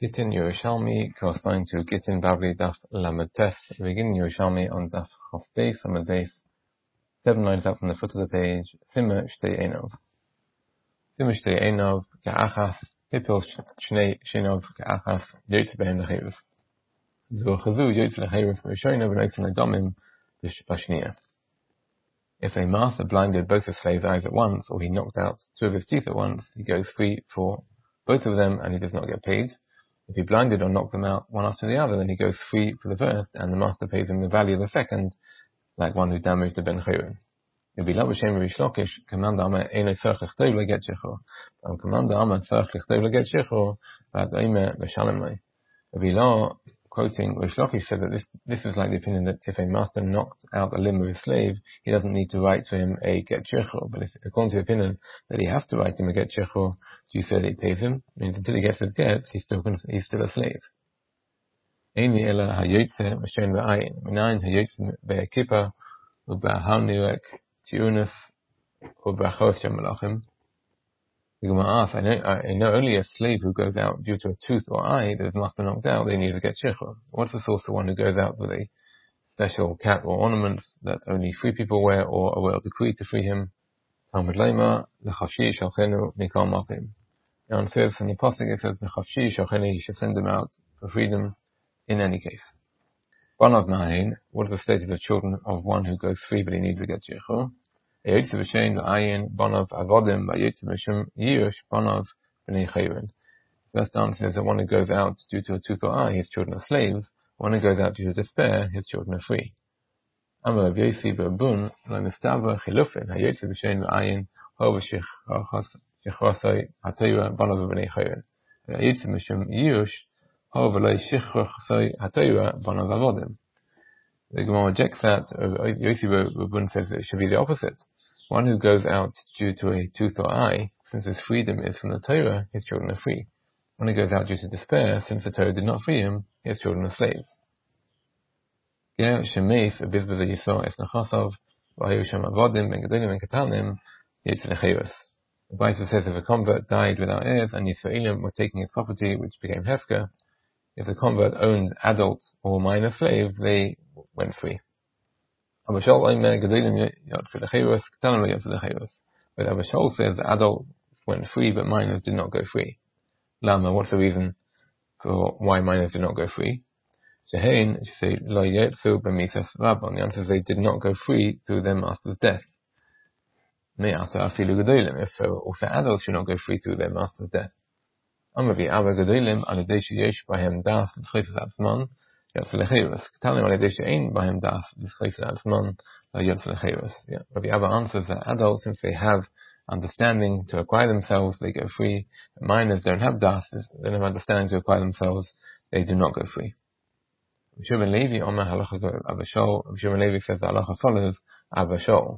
Gittin Yerushalmi corresponding to Gittin Bavli Daf Lamed Tes, beginning Yerushalmi on Daf Chof Beis, Lamed Beis, 7 lines up from the foot of the page, Sima Shtei Einov. Sima Shtei Einov, Ka'achas, Hipil Shnei Shinov, Ka'achas, Yotze Behem Lechirus. Zvochazu Yotze Lechirus Rishona, V'noitzim Ledomim, B'shniya. If a master blinded both of slaves' eyes at once, or he knocked out two of his teeth at once, he goes free for both of them and he does not get paid. If he blinded or knocked them out one after the other, then he goes free for the first, and the master pays him the value of the second, like one who damaged the ben chayrin. If he b'shem Rish Lakish, Commander Amar Eino tzarich lichtov leget shechor. Commander Amar tzarich lichtov leget shechor, v'ad omer l'shalem lei. If he law, quoting Rish Lakish, said that this is like the opinion that if a master knocked out a limb of his slave, he doesn't need to write to him a get shechor. But if, according to the opinion that he has to write him a get shechor, you say that he pays him, means until he gets his get, he's still a slave. Einli ela hayotze m'shen v'ayin, minayin hayotze be'ekipa, u'ba'halniwek ti'unif, u'ba'chos shem malachim. The Gemara asks, I know only a slave who goes out due to a tooth or eye that is master knocked out, they need to get shechor. What's the source of one who goes out with a special cap or ornaments that only free people wear, or a royal decree to free him? Talmud Leima, l'chafshi shalchenu mikol mapim. Now it says from the Apostle, it says, l'chafshi shalchenu, he should send them out for freedom in any case. Banav Mahin, what is the status of children of one who goes free but he needs to get shechor? Yotze b'shem v'ayin banav avodim v'yotze b'shem yirush banav b'nei chayrin. First answer is that one who goes out due to a tooth or eye, his children are slaves. One who goes out due to despair, his children are free. Amar Rav Yosi b'Abun lo nistava chilufin hayotze b'shem v'ayin ho v'shichrasai hatoyra banav b'nei chayrin. Yotze b'shem yirush ho v'lo shichrasai hatoyra banav avodim. The Gemara rejects that. Yosi b'Abun says that it should be the opposite. One who goes out due to a tooth or eye, since his freedom is from the Torah, his children are free. One who goes out due to despair, since the Torah did not free him, his children are slaves. Ger shemeis abizbaz yisrael es nachasov v'hayu shem avodim ben gedolim ben katanim yotze lechirus. The Bible says if a convert died without heirs and Yisraelim were taking his property, which became hefker, if the convert owned adult or minor slaves, they went free. But Abba Shaul says that adults went free, but minors did not go free. Lama, what's the reason for why minors did not go free? Shehein, she say, Lo yetzu b'misas Rabban. The answer is they did not go free through their master's death. Me'ata afilu gedolim. If so, also adults should not go free through their master's death. Amavi Abba gedolim al yedei sheyesh bahem das v'chayfes atzman. Rabbi Abba answers that adults, since they have understanding to acquire themselves, they go free. But minors don't have das, they don't have understanding to acquire themselves, they do not go free. Shimon Levi says the halacha follows Abba Shaul.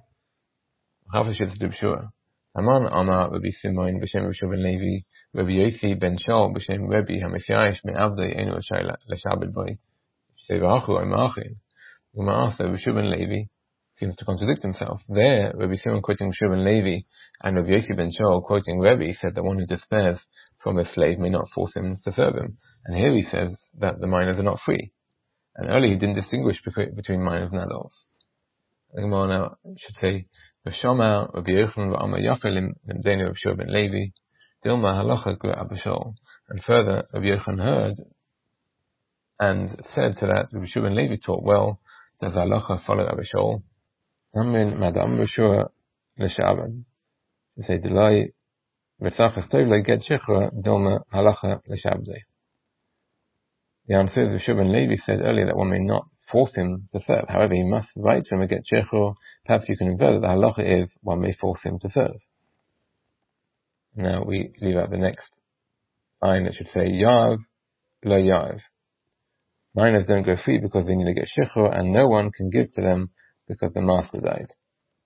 Aman Amar Rabbi Simon b'shem Shimon Levi, Rabbi Yosi ben Shaul b'shem Rabbi Hamisyayish me'avdei enu l'shabed boy. Say V'achu Rabbi Shimon Levi seems to contradict himself. There, Rabbi Simon quoting Shimon Levi and Rabbi Yosi ben Shaul quoting Rabbi said that one who despairs from a slave may not force him to serve him. And here he says that the minors are not free. And earlier he didn't distinguish between minors and adults. The Gemara now should say V'shama Rabbi Yochanan v'Amar Yafelim l'mdenu Rabbi Shimon ben Levi Dilma halacha gu Abba Shaul. And further, Rabbi Yochanan heard and said to that Rabbi Shimon Levi taught well, does halacha follow Abba Shaul? Amin madam b'shua l'shabad. To say delay v'tzarich tov leget shechor dilma halacha l'shabdei. The answer is Rabbi Shimon Levi said earlier that one may not force him to serve. However, he must write to him a get shechor. Perhaps you can infer that the halacha is one may force him to serve. Now we leave out the next line that should say yav lo yav. Minors don't go free because they need to get shechor, and no one can give to them because the master died.